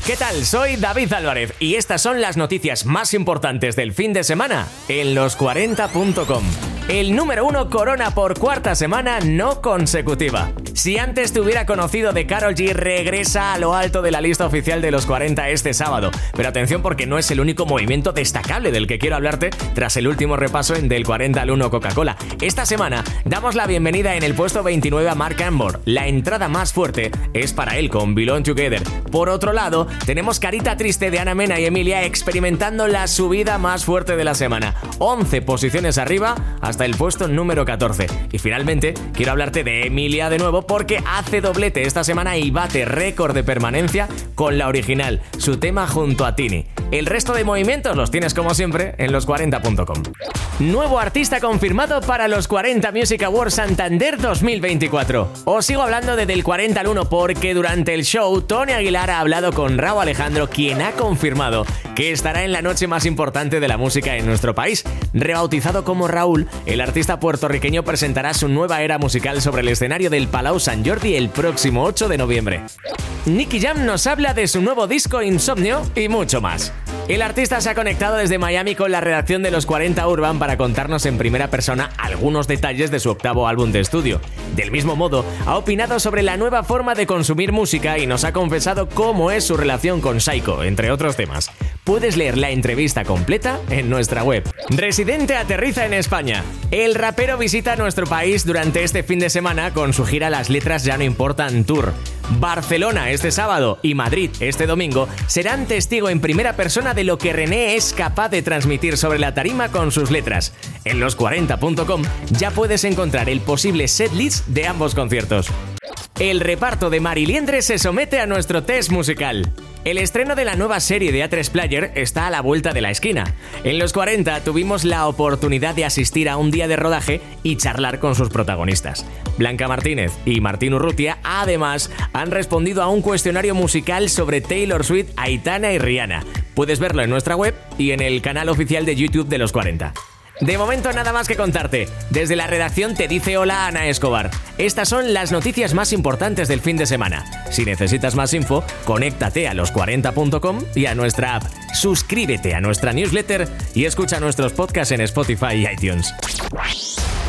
¿Qué tal? Soy David Álvarez y estas son las noticias más importantes del fin de semana en los40.com. El número 1 corona por cuarta semana no consecutiva. Si antes te hubiera conocido de Karol G, regresa a lo alto de la lista oficial de los 40 este sábado. Pero atención, porque no es el único movimiento destacable del que quiero hablarte tras el último repaso en Del 40 al 1 Coca-Cola. Esta semana damos la bienvenida en el puesto 29 a Mark Anbor. La entrada más fuerte es para él con Belong Together. Por otro lado, tenemos Carita Triste de Ana Mena y Emilia experimentando la subida más fuerte de la semana. 11 posiciones arriba hasta el puesto número 14. Y finalmente, quiero hablarte de Emilia de nuevo porque hace doblete esta semana y bate récord de permanencia con la original, su tema junto a Tini. El resto de movimientos los tienes como siempre en los40.com. Nuevo artista confirmado para los 40 Music Awards Santander 2024. Os sigo hablando de Del 40 al 1 porque durante el show Tony Aguilar ha hablado con Rauw Alejandro, quien ha confirmado que estará en la noche más importante de la música en nuestro país. Rebautizado como Raúl, el artista puertorriqueño presentará su nueva era musical sobre el escenario del Palau Sant Jordi el próximo 8 de noviembre. Nicky Jam nos habla de su nuevo disco Insomnio y mucho más. El artista se ha conectado desde Miami con la redacción de los 40 Urban para contarnos en primera persona algunos detalles de su octavo álbum de estudio. Del mismo modo, ha opinado sobre la nueva forma de consumir música y nos ha confesado cómo es su relación con Saiko, entre otros temas. Puedes leer la entrevista completa en nuestra web. Residente aterriza en España. El rapero visita nuestro país durante este fin de semana con su gira Las Letras Ya No Importan Tour. Barcelona este sábado y Madrid este domingo serán testigo en primera persona de lo que René es capaz de transmitir sobre la tarima con sus letras. En los40.com ya puedes encontrar el posible setlist de ambos conciertos. El reparto de Mariliendre se somete a nuestro test musical. El estreno de la nueva serie de A3 Player está a la vuelta de la esquina. En los 40 tuvimos la oportunidad de asistir a un día de rodaje y charlar con sus protagonistas. Blanca Martínez y Martín Urrutia, además, han respondido a un cuestionario musical sobre Taylor Swift, Aitana y Rihanna. Puedes verlo en nuestra web y en el canal oficial de YouTube de los 40. De momento nada más que contarte. Desde la redacción te dice hola Ana Escobar. Estas son las noticias más importantes del fin de semana. Si necesitas más info, conéctate a los40.com y a nuestra app. Suscríbete a nuestra newsletter y escucha nuestros podcasts en Spotify y iTunes.